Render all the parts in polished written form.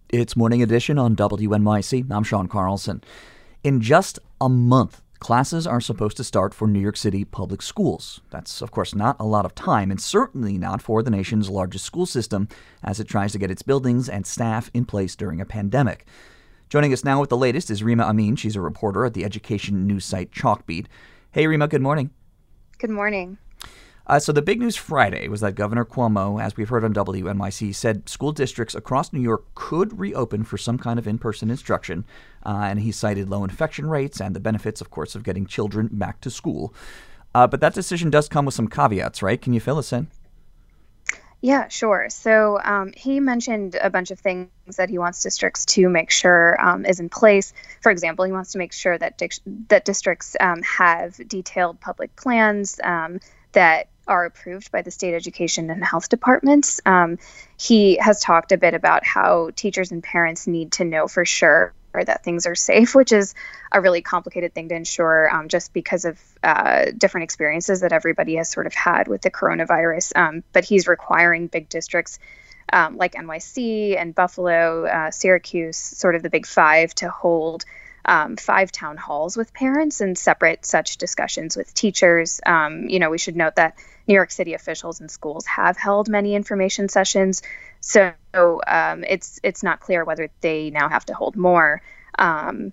It's Morning Edition on WNYC. I'm Sean Carlson. In just a month, classes are supposed to start for New York City public schools. That's, of course, not a lot of time, and certainly not for the nation's largest school system as it tries to get its buildings and staff in place during a pandemic. Joining us now with the latest is Rima Amin. She's a reporter at the education news site Chalkbeat. Hey, Rima, good morning. Good morning. So the big news Friday was that Governor Cuomo, as we've heard on WNYC, said school districts across New York could reopen for some kind of in-person instruction. And he cited low infection rates and the benefits, of course, of getting children back to school. But that decision does come with some caveats, right? Can you fill us in? Yeah, sure. So he mentioned a bunch of things that he wants districts to make sure is in place. For example, he wants to make sure that districts have detailed public plans that are approved by the state education and health departments. He has talked a bit about how teachers and parents need to know for sure that things are safe, which is a really complicated thing to ensure just because of different experiences that everybody has sort of had with the coronavirus. But he's requiring big districts like NYC and Buffalo, Syracuse, sort of the big five, to hold 5 town halls with parents and separate such discussions with teachers. We should note that New York City officials and schools have held many information sessions, so it's not clear whether they now have to hold more. I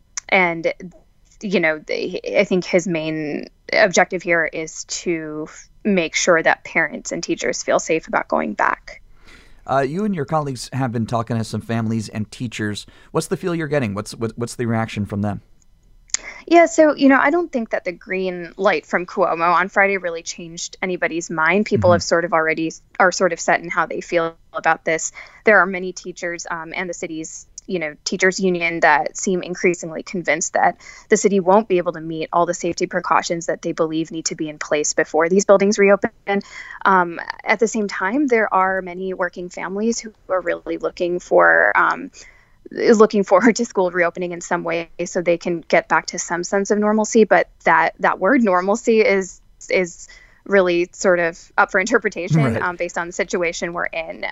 think his main objective here is to make sure that parents and teachers feel safe about going back. You and your colleagues have been talking to some families and teachers. What's the feel you're getting? What's the reaction from them? Yeah, so, I don't think that the green light from Cuomo on Friday really changed anybody's mind. People have sort of already are sort of set in how they feel about this. There are many teachers and the city's teachers union that seem increasingly convinced that the city won't be able to meet all the safety precautions that they believe need to be in place before these buildings reopen. At the same time, there are many working families who are really looking forward to school reopening in some way so they can get back to some sense of normalcy. But that word normalcy is really sort of up for interpretation, right, based on the situation we're in.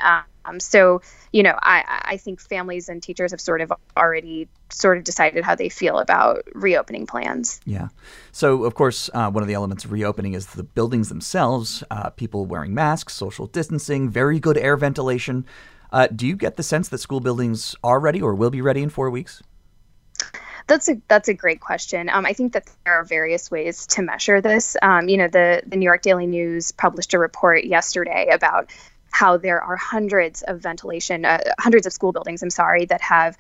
I think families and teachers have already decided how they feel about reopening plans. Yeah. So, of course, one of the elements of reopening is the buildings themselves, people wearing masks, social distancing, very good air ventilation. Do you get the sense that school buildings are ready or will be ready in 4 weeks? That's a great question. I think that there are various ways to measure this. The New York Daily News published a report yesterday about how there are hundreds of school buildings, that have,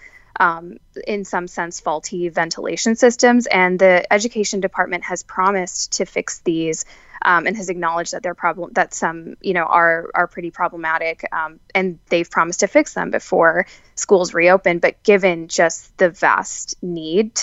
in some sense, faulty ventilation systems. And the education department has promised to fix these and has acknowledged that some are pretty problematic. And they've promised to fix them before schools reopen. But given just the vast need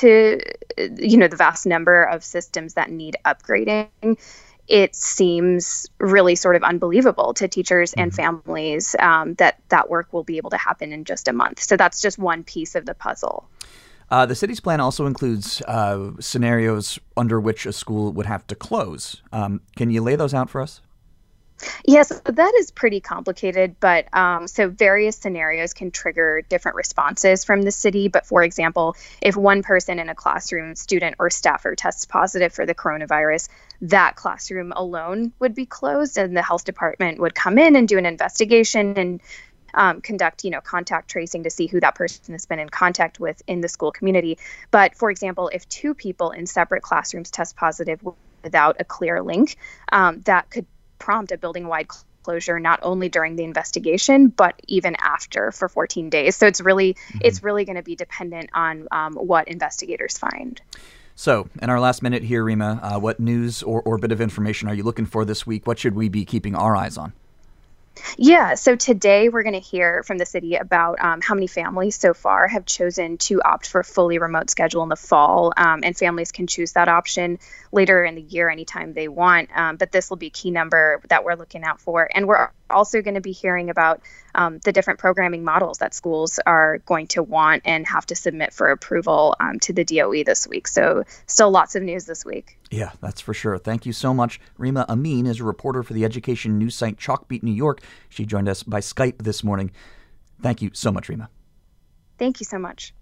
the vast number of systems that need upgrading, it seems really sort of unbelievable to teachers and families that work will be able to happen in just a month. So that's just one piece of the puzzle. The city's plan also includes scenarios under which a school would have to close. Can you lay those out for us? Yes, that is pretty complicated, but so various scenarios can trigger different responses from the city. But for example, if one person in a classroom, student or staffer, tests positive for the coronavirus, that classroom alone would be closed, and the health department would come in and do an investigation and conduct, contact tracing to see who that person has been in contact with in the school community. But for example, if 2 people in separate classrooms test positive without a clear link, that could prompt a building-wide closure, not only during the investigation, but even after for 14 days. So it's really going to be dependent on what investigators find. So in our last minute here, Rima, what news or bit of information are you looking for this week? What should we be keeping our eyes on? Yeah, so today we're going to hear from the city about how many families so far have chosen to opt for a fully remote schedule in the fall, and families can choose that option later in the year anytime they want. But this will be a key number that we're looking out for. And we're also going to be hearing about the different programming models that schools are going to want and have to submit for approval to the DOE this week. So still lots of news this week. Yeah, that's for sure. Thank you so much. Rima Amin is a reporter for the education news site Chalkbeat New York. She joined us by Skype this morning. Thank you so much, Rima. Thank you so much.